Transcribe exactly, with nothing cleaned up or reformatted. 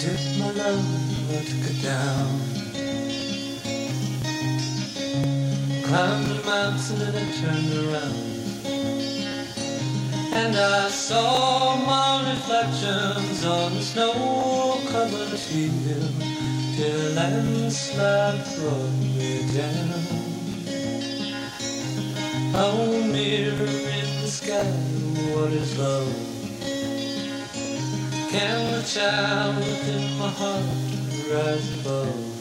took my love, I took it down. Climbed the mountain and I turned around, and I saw my reflections on the snow-covered field, till a landslide brought me down. Oh, mirror in the sky, what is love? Can the child within my heart rise above?